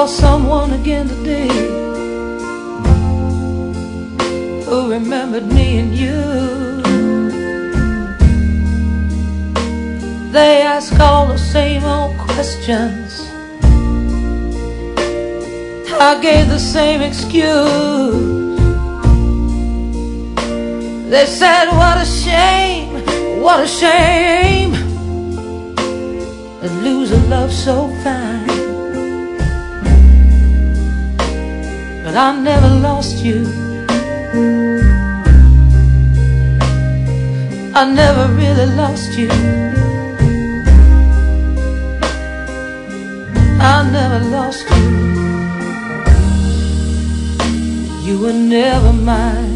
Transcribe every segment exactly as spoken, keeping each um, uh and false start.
lost someone again today who remembered me and you. They ask all the same old questions. I gave the same excuse. They said, what a shame, what a shame to lose a love so fine. But I never lost you. I never really lost you. I never lost you. You were never mine.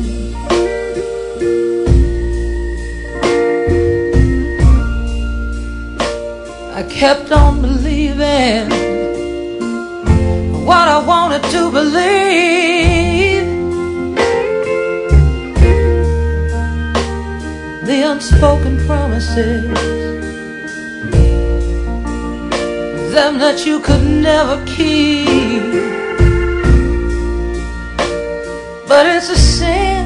I kept on believing what I wanted to believe. The unspoken promises, them that you could never keep. But it's a sin,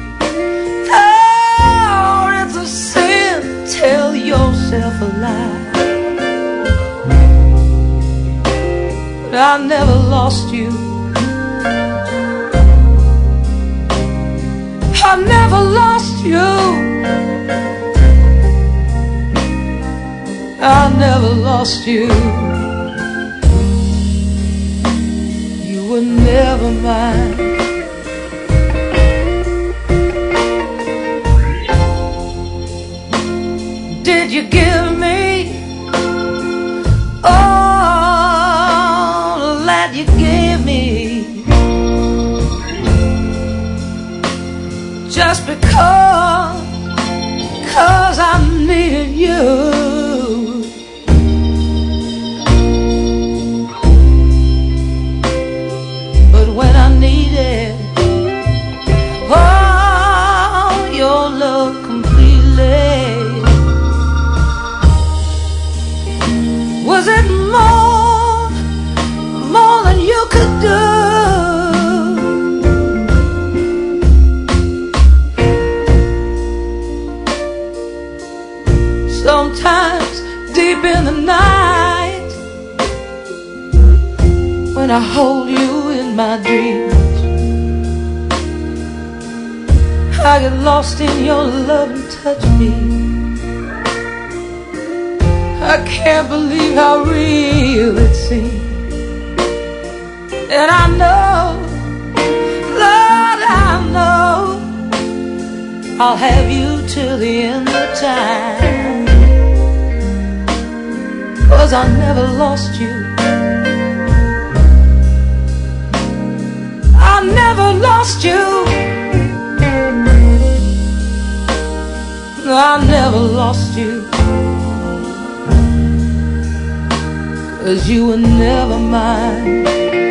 oh, it's a sin. Tell yourself a lie. I never lost you. I never lost you. I never lost you. You were never mine. Did you give me all that you gave me just because, cause I needed you? But when I needed all your love completely, was it more, more than you could do? Sometimes deep in the night, when I hold you in my dreams, I get lost in your love and touch me. I can't believe how real it seems. And I know, Lord, I know I'll have you till the end of time, 'cause I never lost you. I never lost you. I never lost you. 'Cause you were never mine.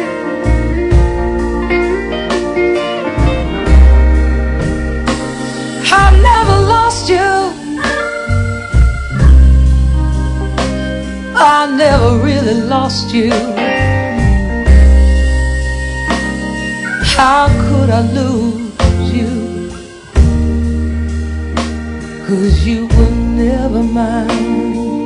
I never lost you. I never really lost you. How could I lose you? 'Cause you were never mine.